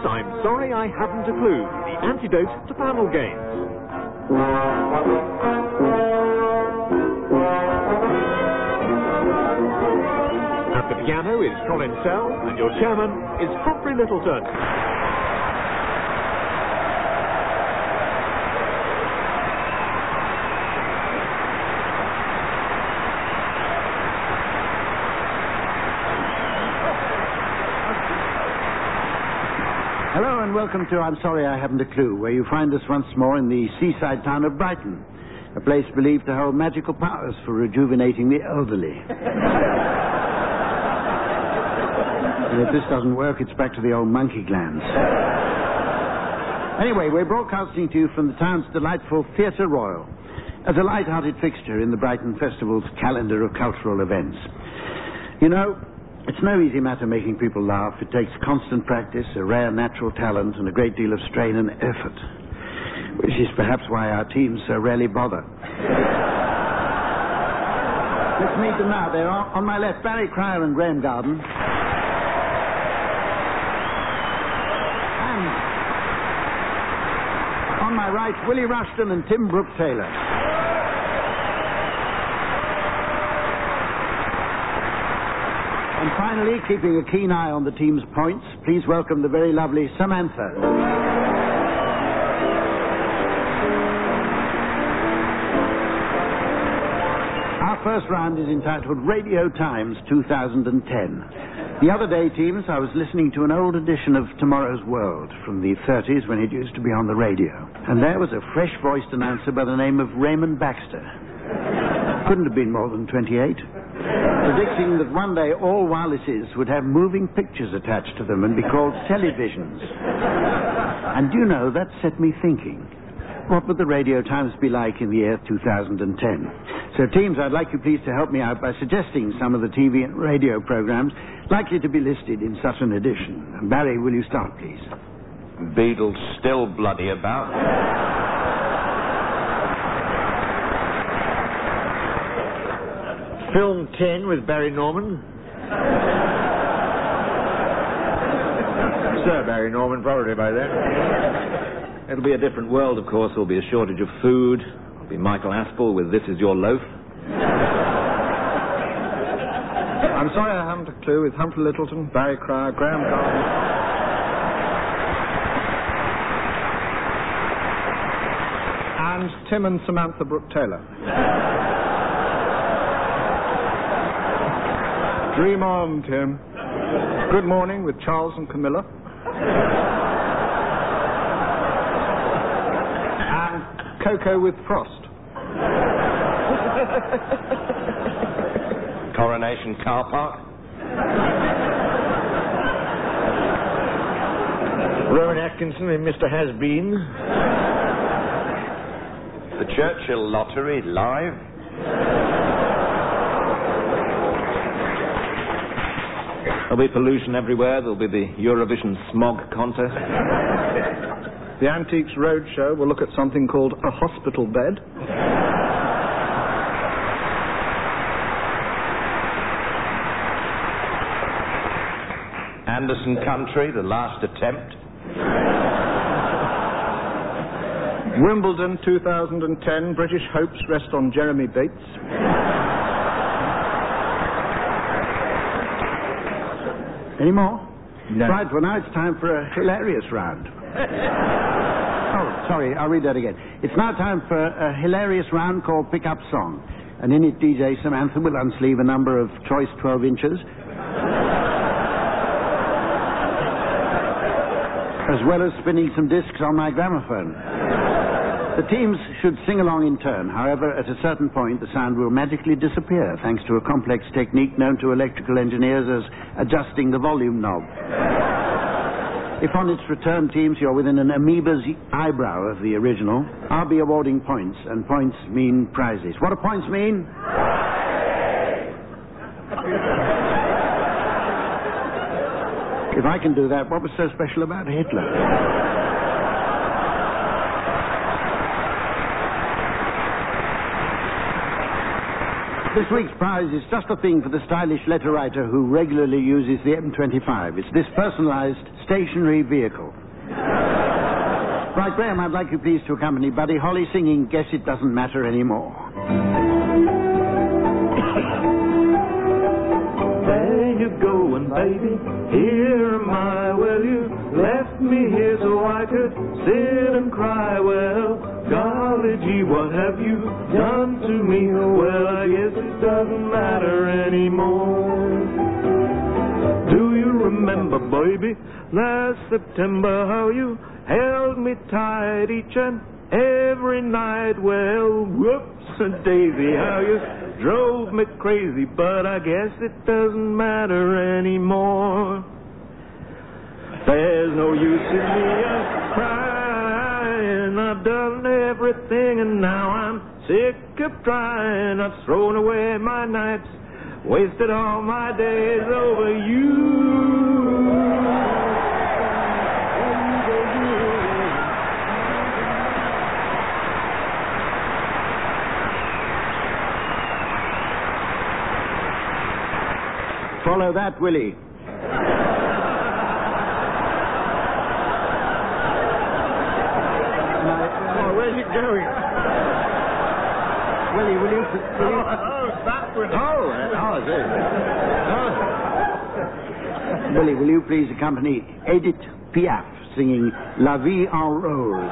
I'm sorry I haven't a clue. The antidote to panel games. At the piano is Colin Sell, and your chairman is Humphrey Littleton. Hello and welcome to I'm Sorry I Haven't a Clue, where you find us once more in the seaside town of Brighton, a place believed to hold magical powers for rejuvenating the elderly. And if this doesn't work, it's back to the old monkey glands. Anyway, we're broadcasting to you from the town's delightful Theatre Royal, as a light-hearted fixture in the Brighton Festival's calendar of cultural events. You know, it's no easy matter making people laugh. It takes constant practice, a rare natural talent, and a great deal of strain and effort, which is perhaps why our teams so rarely bother. Let's meet them now. They're on my left, Barry Cryer and Graham Garden. And on my right, Willie Rushton and Tim Brooke-Taylor. And finally, keeping a keen eye on the team's points, please welcome the very lovely Samantha. Our first round is entitled Radio Times 2010. The other day, teams, I was listening to an old edition of Tomorrow's World from the 30s when it used to be on the radio. And there was a fresh-voiced announcer by the name of Raymond Baxter. Couldn't have been more than 28. Predicting that one day all wirelesses would have moving pictures attached to them and be called televisions. And you know, that set me thinking. What would the Radio Times be like in the year 2010? So, teams, I'd like you please to help me out by suggesting some of the TV and radio programs likely to be listed in such an edition. And Barry, will you start, please? Beadle's still bloody about. Film 10 with Barry Norman. Sir Barry Norman, probably by then. It'll be a different world, of course. There'll be a shortage of food. There'll be Michael Aspel with This Is Your Loaf. I'm Sorry I Haven't a Clue with Humphrey Littleton, Barry Cryer, Graham Garden. And Tim and Samantha Brooke-Taylor. Dream on, Tim. Good Morning with Charles and Camilla. And Cocoa with Frost. Coronation Car Park. Rowan Atkinson and Mr. Has-Been. The Churchill Lottery live. There'll be pollution everywhere. There'll be the Eurovision smog contest. The Antiques Roadshow will look at something called a hospital bed. Anderson Country, the last attempt. Wimbledon 2010, British hopes rest on Jeremy Bates. Any more? No. Right, well, now it's time for a hilarious round. Oh, sorry, I'll read that again. It's now time for a hilarious round called Pick Up Song. And in it, DJ Samantha will unsleeve a number of choice 12 inches, as well as spinning some discs on my gramophone. The teams should sing along in turn. However, at a certain point, the sound will magically disappear thanks to a complex technique known to electrical engineers as adjusting the volume knob. If on its return, teams, you're within an amoeba's eyebrow of the original, I'll be awarding points, and points mean prizes. What do points mean? If I can do that, what was so special about Hitler? This week's prize is just the thing for the stylish letter writer who regularly uses the M25. It's this personalized stationary vehicle. Right, Graham, I'd like you please to accompany Buddy Holly singing Guess It Doesn't Matter Anymore. There you go, and baby, here am I. Well, you left me here so I could sit and cry. Well, golly gee, what have you done to me? Well, I guess it doesn't matter anymore. Do you remember, baby, last September, how you held me tight each and every night? Well, whoops and daisy, how you drove me crazy, but I guess it doesn't matter anymore. There's no use in me crying. I've done everything and now I'm sick of trying. I've thrown away my nights, wasted all my days over you. Follow that, Willie. Where's it going? Willie, will you... that one. Willie, will you please accompany Edith Piaf singing La Vie en Rose?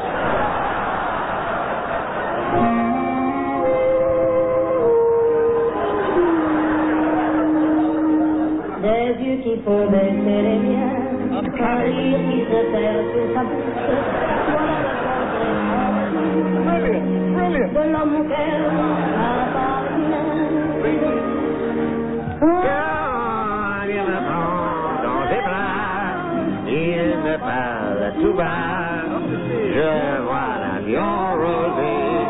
Des yeux qui font baisser les miens, un rire qui se perd sur sa bouche, voilà le portrait de l'homme auquel Dans ses bras, il me parle tout bas, je vois l'avion rosé.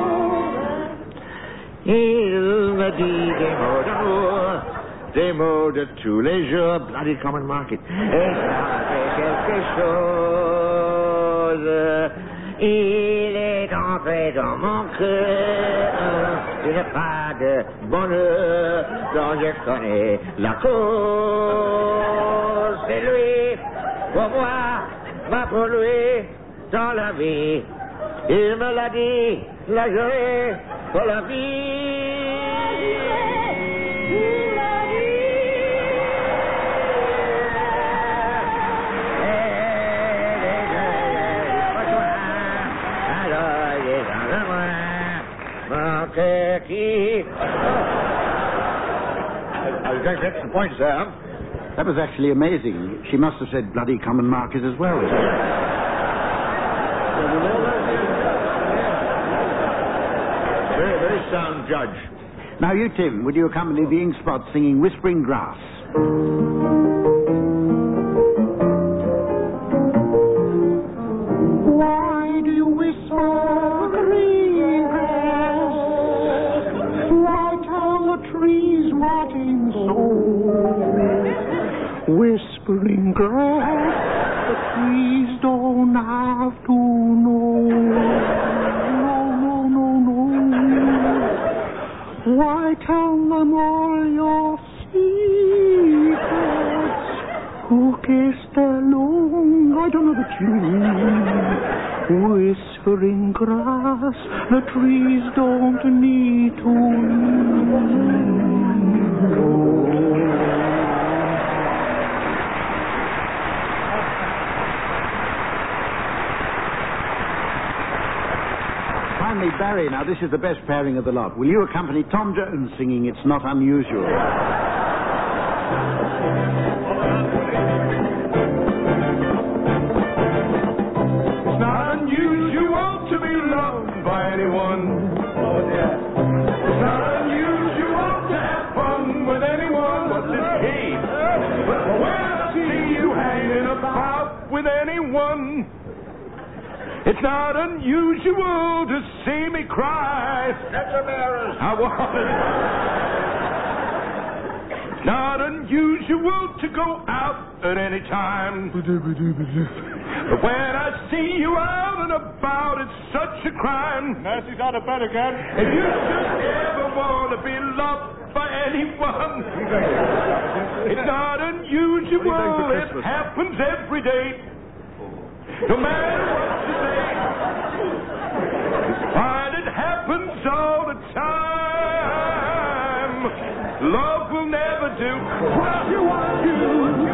Il me dit des mots d'amour, des mots de tous les jours. Bloody Common Market. Et ça fait quelque chose. Il est entré dans mon cœur une part de bonheur dont je connais la cause. C'est lui, pour moi, m'a pour lui dans la vie. Il me l'a dit, la journée pour la vie. That's the point, sir. That was actually amazing. She must have said Bloody Common Market as well. Very, very sound judge. Now you, Tim, would you accompany the Ink Spot singing Whispering Grass? Why do you whisper green grass? Why tell the trees rotting so? Whispering grass, the trees don't have to know. No. Why tell them all your secrets? Who kissed along? I don't know the tune. Whispering grass, the trees don't need to know. Finally, Barry, now this is the best pairing of the lot. Will you accompany Tom Jones singing It's Not Unusual? It's not unusual to be loved by anyone. It's not unusual to have fun with anyone. What's this key? But when I see you hanging about with anyone, it's not unusual to see me cry. That's a mirror. I want it. It's not unusual to go out at any time. But when I see you out and about, it's such a crime. Nancy's out of bed again. If you should ever want to be loved by anyone. It's not unusual. It happens every day. No matter what you say. It's fine. It happens all the time. Love will never do what you want to.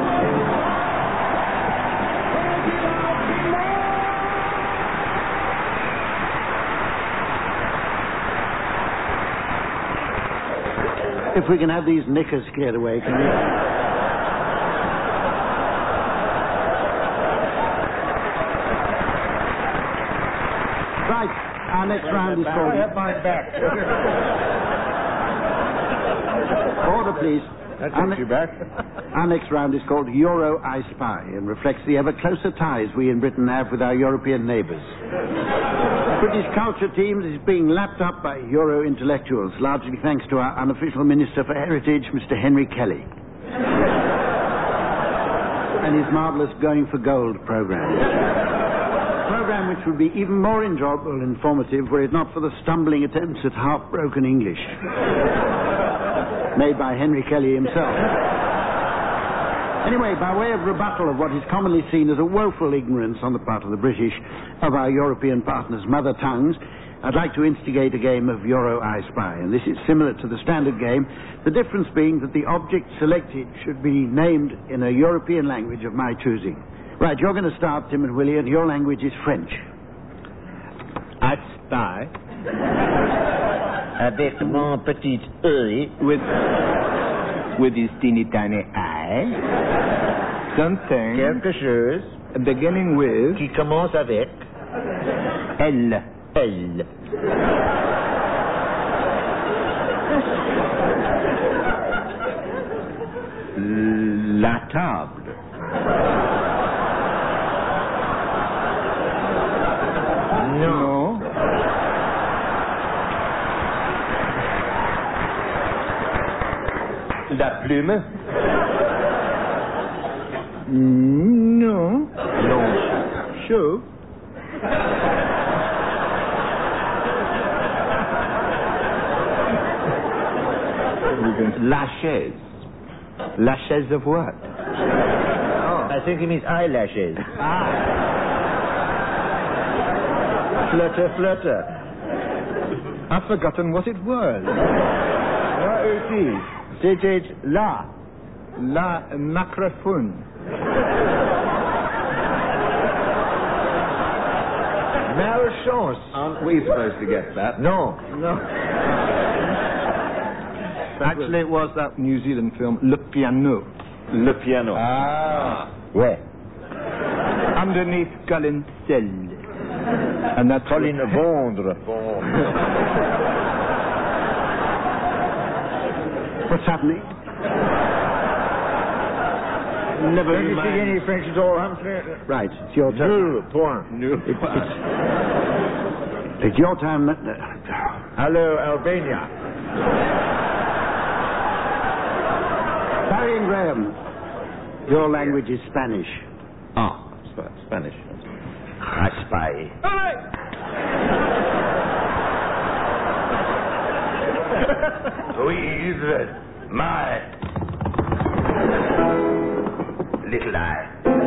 If we can have these knickers cleared away, can we? Right, our next round is called... I have mine back. Order, please. That takes you back. Our next round is called Euro I Spy and reflects the ever closer ties we in Britain have with our European neighbours. British culture teams is being lapped up by Euro intellectuals, largely thanks to our unofficial Minister for Heritage, Mr. Henry Kelly. And his marvellous Going for Gold programme. A programme which would be even more enjoyable and informative were it not for the stumbling attempts at half-broken English made by Henry Kelly himself. Anyway, by way of rebuttal of what is commonly seen as a woeful ignorance on the part of the British of our European partners' mother tongues, I'd like to instigate a game of Euro I Spy, and this is similar to the standard game, the difference being that the object selected should be named in a European language of my choosing. Right, you're going to start, Tim and Willie, and your language is French. I spy avec mon petit œil with his teeny tiny eye Something quelque chose beginning with qui commence avec L. La table. no. La plume. No. Non. Show. La chaise. La chaise of what? Oh. I think he means eyelashes. Flutter. I've forgotten what it was. What it is? C'était la microphone. Malchance. Aren't we supposed to get that? No. Actually, it was that New Zealand film, Le Piano. Le piano. Ouais. Underneath Colin Sell. And that's Colin Vondre. What's happening? Never Don't you speak any French at all, Humphrey? Right, it's your turn. It's your time. Hello, Albania. Barry and Graham, your language is Spanish. Spanish. I spy. With my little eye.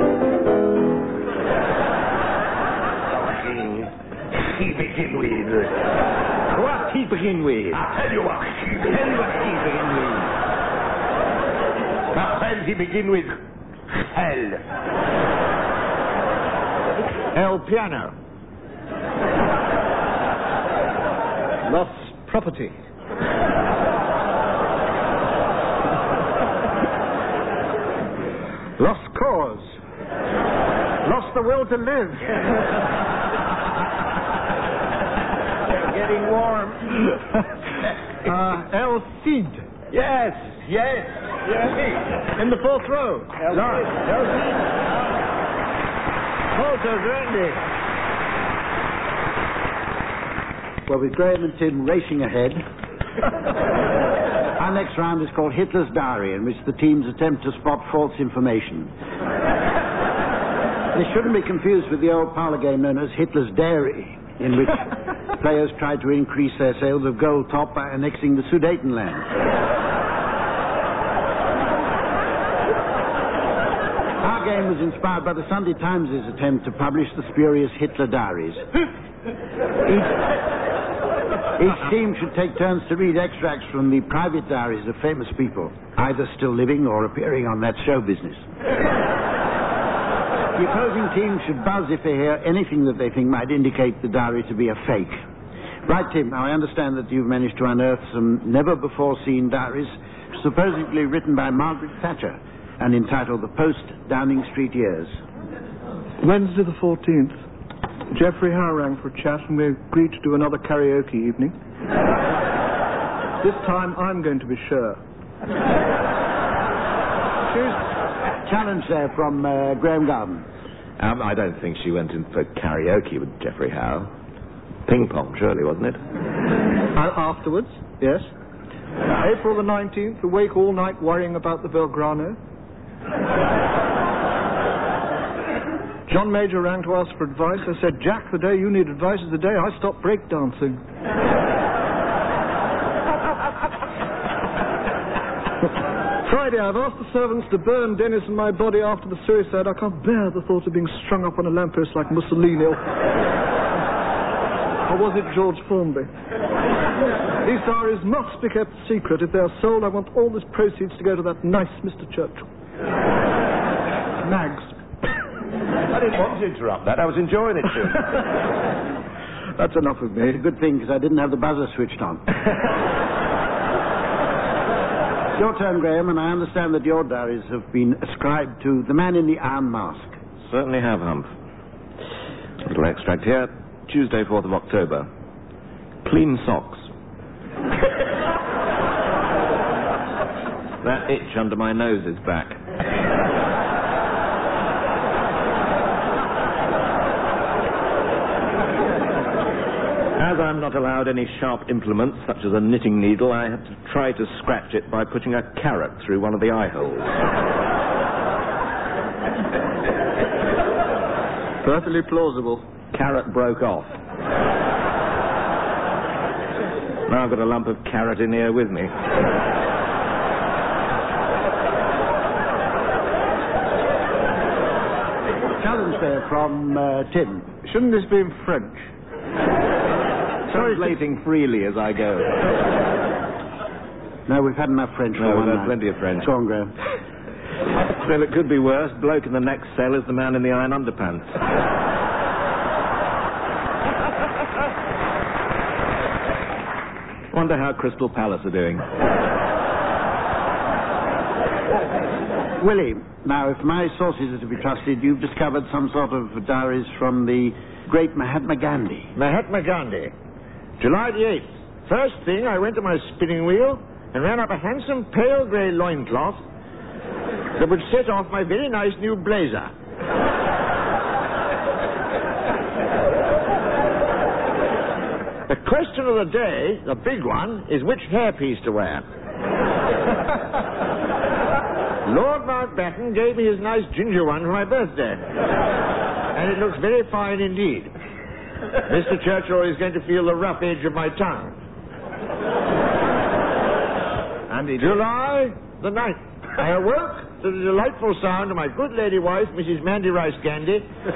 Something he begin with. What he begin with? I'll tell you what he begin with. My friends, he begin with hell. El Piano. Lost property. Lost cause. Lost the will to live. Getting warm. El Cid. Yes. In the fourth row. Molto grande. Well, with Graham and Tim racing ahead, our next round is called Hitler's Diary, in which the teams attempt to spot false information. This shouldn't be confused with the old parlour game known as Hitler's Dairy, in which players tried to increase their sales of gold top by annexing the Sudetenland. Our game was inspired by the Sunday Times' attempt to publish the spurious Hitler diaries. Each team should take turns to read extracts from the private diaries of famous people, either still living or appearing on that show business. The opposing team should buzz if they hear anything that they think might indicate the diary to be a fake. Right, Tim, now I understand that you've managed to unearth some never-before-seen diaries supposedly written by Margaret Thatcher and entitled The Post-Downing Street Years. Wednesday the 14th. Geoffrey Howe rang for a chat and we agreed to do another karaoke evening. This time I'm going to be sure. Challenge there from Graham Garden. I don't think she went in for karaoke with Geoffrey Howe. Ping pong, surely, wasn't it? Afterwards, yes. April the 19th, awake all night worrying about the Belgrano. John Major rang to ask for advice. I said, Jack, the day you need advice is the day I stop breakdancing. Friday, I've asked the servants to burn Dennis and my body after the suicide. I can't bear the thought of being strung up on a lamppost like Mussolini. Or was it George Formby? These diaries must be kept secret. If they are sold, I want all this proceeds to go to that nice Mr. Churchill. Mags. I didn't want to interrupt that. I was enjoying it too. That's enough of me. It's a good thing, because I didn't have the buzzer switched on. Your turn, Graham, and I understand that your diaries have been ascribed to the man in the iron mask. Certainly have, Hump. A little extract here. Tuesday, 4th of October. Clean socks. That itch under my nose is back. As I'm not allowed any sharp implements, such as a knitting needle, I have to try to scratch it by putting a carrot through one of the eye holes. Perfectly plausible. Carrot broke off. Now I've got a lump of carrot in here with me. Challenge there from Tim. Shouldn't this be in French? Translating freely as I go. No, we've had enough French for No, one we've night. had plenty of French. Go on, Graham. Well, it could be worse. Bloke in the next cell is the man in the iron underpants. Wonder how Crystal Palace are doing. Willie, now, if my sources are to be trusted, you've discovered some sort of diaries from the great Mahatma Gandhi. Mahatma Gandhi. July the 8th. First thing, I went to my spinning wheel and ran up a handsome pale grey loincloth that would set off my very nice new blazer. The question of the day, the big one, is which hairpiece to wear. Lord Mountbatten gave me his nice ginger one for my birthday. And it looks very fine indeed. Mr. Churchill is going to feel the rough edge of my tongue. And July the 9th. I awoke to the delightful sound of my good lady wife, Mrs. Mandy Rice Gandhi,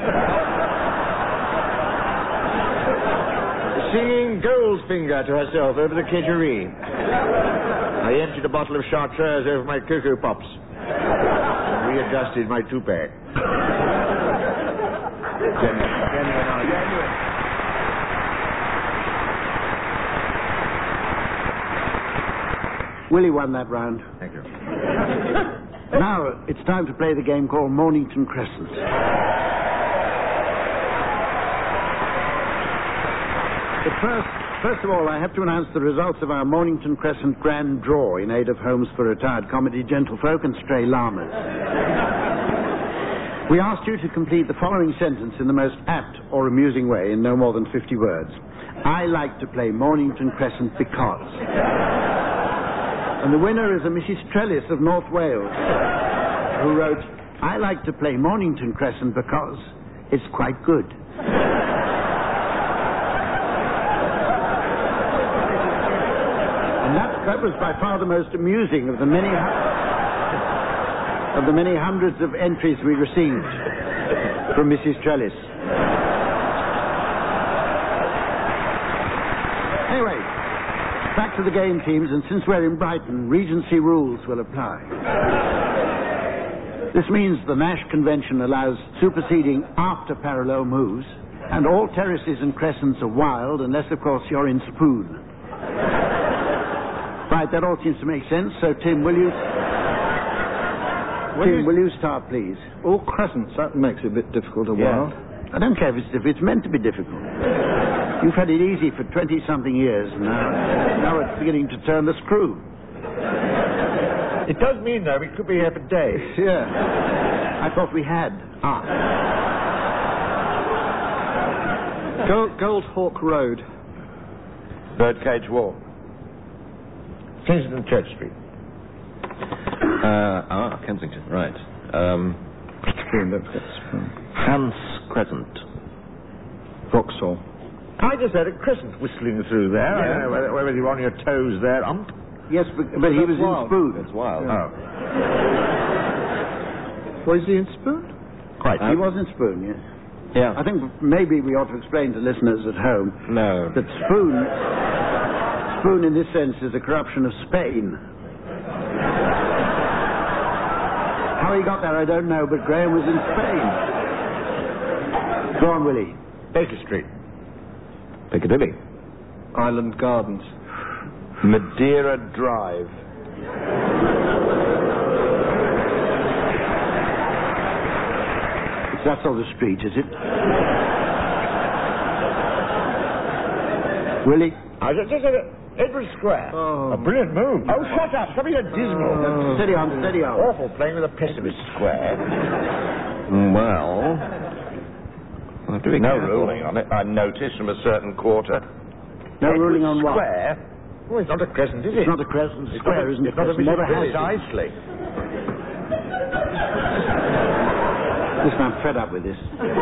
singing Goldfinger to herself over the kedgeree. I emptied a bottle of Chartreuse over my Cocoa Pops and readjusted my toupee. Willie won that round. Thank you. Now, it's time to play the game called Mornington Crescent. But first of all, I have to announce the results of our Mornington Crescent Grand Draw in aid of Homes for Retired Comedy Gentlefolk and Stray Llamas. We asked you to complete the following sentence in the most apt or amusing way in no more than 50 words. I like to play Mornington Crescent because... And the winner is a Mrs. Trellis of North Wales, who wrote, I like to play Mornington Crescent because it's quite good. And that was by far the most amusing of the many... of the many hundreds of entries we received from Mrs. Trellis. Anyway, back to the game, teams, and since we're in Brighton, Regency rules will apply. This means the Nash Convention allows superseding after parallel moves, and all terraces and crescents are wild, unless, of course, you're in spoon. Right, that all seems to make sense, so Tim, will you start, please? All crescents, that makes it a bit difficult, wild. I don't care if it's meant to be difficult. You've had it easy for 20-something years, and now it's beginning to turn the screw. It does mean, though, we could be here for days. Yeah. I thought we had. Goldhawk Road. Birdcage Wall. Kensington Church Street. Kensington, right. Spoon. Hans Crescent. Vauxhall. I just heard a crescent whistling through there. Yeah. I don't know whether you were on your toes there, Ump. Yes, but he was in spoon. That's wild. Oh. Was he in spoon? Quite. He was in spoon, yes. Yeah. I think maybe we ought to explain to listeners at home No. that spoon in this sense is a corruption of Spain. How he got there, I don't know, but Graham was in Spain. Go on, Willie. Baker Street. Piccadilly. Island Gardens. Madeira Drive. It's that sort of street, is it? Willie? Edward Square. Oh. A brilliant move. Oh, shut up. Something so dismal. Steady on, steady on. Awful playing with a pessimist square. Well, I'll have to be No careful. ruling on it, I noticed, from a certain quarter. No ruling on what? Square? Oh, it's not a crescent, is it? It's not a crescent square, isn't it? It's not a Never has precisely. Listen, I'm fed up with this.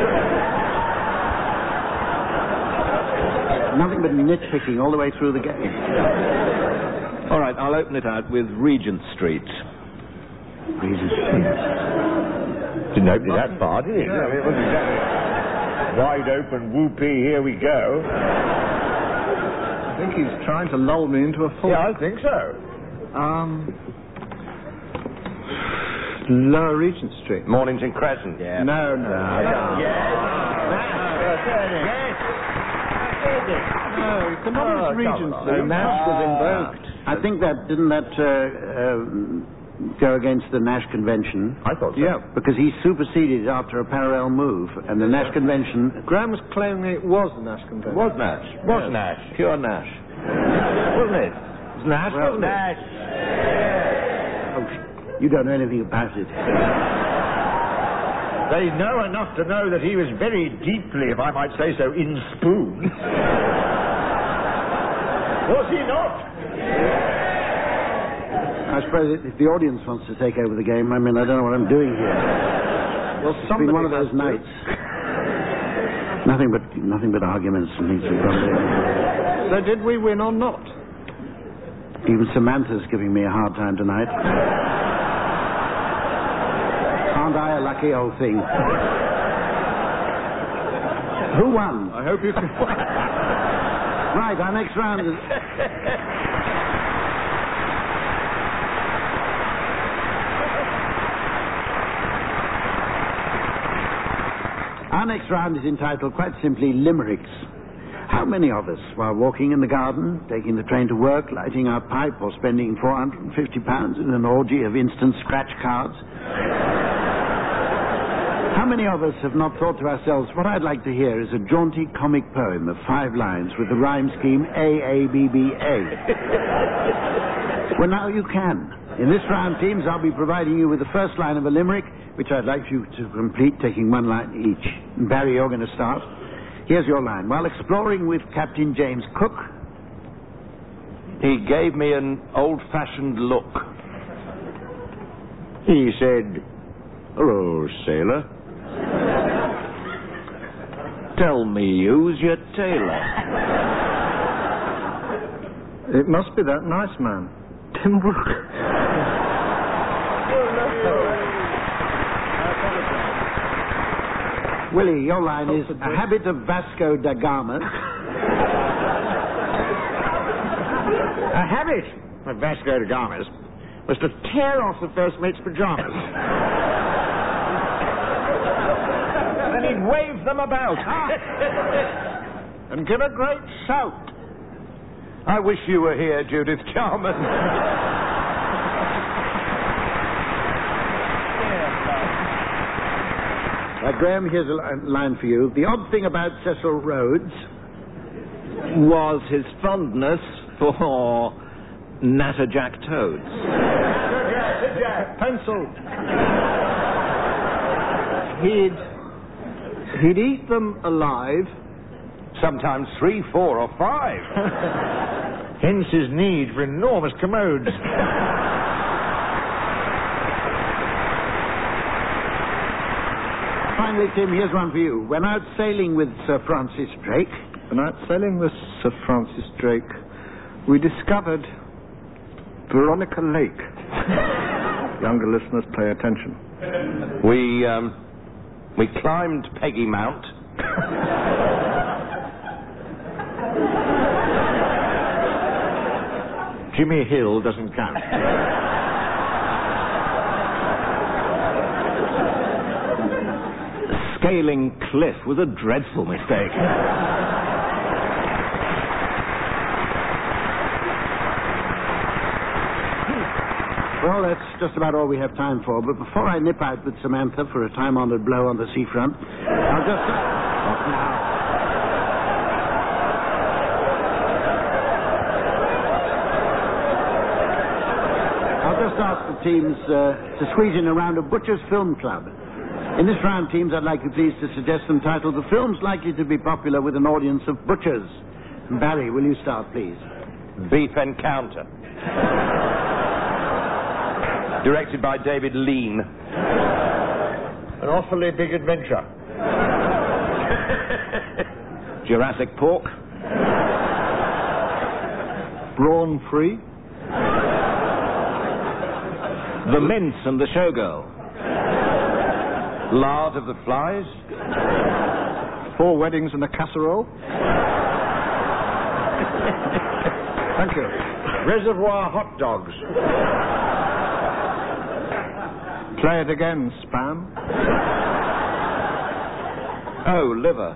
Nothing but nitpicking all the way through the game. All right, I'll open it out with Regent Street. Regent Street. Didn't open it that far, did it? No. I mean, it wasn't exactly wide open, whoopee, here we go. I think he's trying to lull me into a thought. Yeah, I think so. Lower Regent Street. Mornington Crescent. Yeah. No. Yes. No, you cannot use Regency. The Nash was invoked. I think didn't that go against the Nash Convention? I thought so. Yeah. Because he superseded after a parallel move, and the Nash Convention... Graham was claiming it was the Nash Convention. Was Nash. Was Nash. Pure Nash. Wasn't it? It was Nash, Well, wasn't it? Oh, you don't know anything about it. They know enough to know that he was very deeply, if I might say so, in spoon. Was he not? I suppose if the audience wants to take over the game, I mean, I don't know what I'm doing here. Well, It's been one of those nights. Nothing but arguments and things have gone there. So did we win or not? Even Samantha's giving me a hard time tonight. Aren't I a lucky old thing? Who won? I hope you can... Right, our next round is... Our next round is entitled, quite simply, Limericks. How many of us, while walking in the garden, taking the train to work, lighting our pipe, or spending £450 in an orgy of instant scratch cards, how many of us have not thought to ourselves, what I'd like to hear is a jaunty comic poem of 5 lines with the rhyme scheme A-A-B-B-A? Well, now you can. In this round, teams, I'll be providing you with the first line of a limerick, which I'd like you to complete, taking 1 line each. And Barry, you're going to start. Here's your line. While exploring with Captain James Cook, He gave me an old-fashioned look. He said, "Hello, sailor." Tell me, who's your tailor? It must be that nice man, Tim Brooke. Willie, your line is a habit of Vasco da Gama. A habit of Vasco da Gama's was to tear off the first mate's pajamas. Then he'd wave them about. And give a great shout. I wish you were here, Judith Jarman. Graham, here's a line for you. The odd thing about Cecil Rhodes Was his fondness for Natterjack toads. Pencil. He'd eat them alive. Sometimes 3, 4, or 5. Hence his need for enormous commodes. Finally, Tim, here's one for you. When out sailing with Sir Francis Drake... When out sailing with Sir Francis Drake, we discovered Veronica Lake. Younger listeners, pay attention. We climbed Peggy Mount. Jimmy Hill doesn't count. Scaling cliff was a dreadful mistake. Well, that's just about all we have time for. But before I nip out with Samantha for a time-honored blow on the seafront, I'll just... What now? I'll just ask the teams to squeeze in a round of Butcher's Film Club. In this round, teams, I'd like you please to suggest some titles of films likely to be popular with an audience of butchers. Barry, will you start, please? Beef Encounter. Directed by David Lean. An awfully big adventure. Jurassic Pork. Brawn Free. The Mince and the Showgirl. Lard of the Flies. 4 Weddings and a Casserole. Thank you. Reservoir Hot Dogs. Play it again, Spam. Oh, Liver.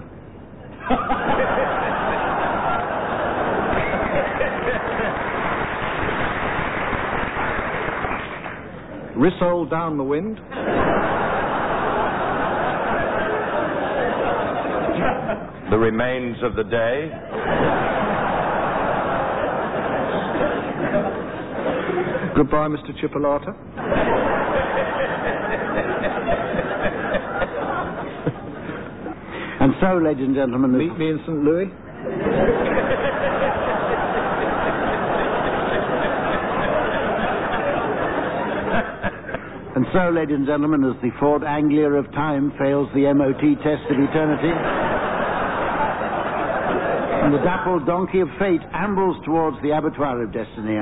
Rissole Down the Wind. The Remains of the Day. Goodbye, Mr. Chipolata. And so, ladies and gentlemen... Meet me in St. Louis. And so, ladies and gentlemen, as the Ford Anglia of time fails the MOT test of eternity, and the dappled donkey of fate ambles towards the abattoir of destiny,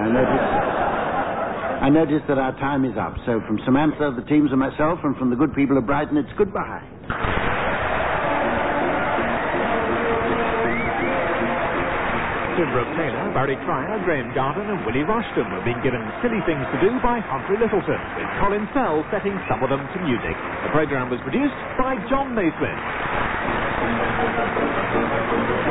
I notice that our time is up. So from Samantha, the teams, and myself, and from the good people of Brighton, it's goodbye. Tim Brooke Taylor, Barry Cryer, Graham Garden and Willie Rushton were being given Silly Things to Do by Humphrey Littleton, with Colin Fell setting some of them to music. The programme was produced by John Naismith.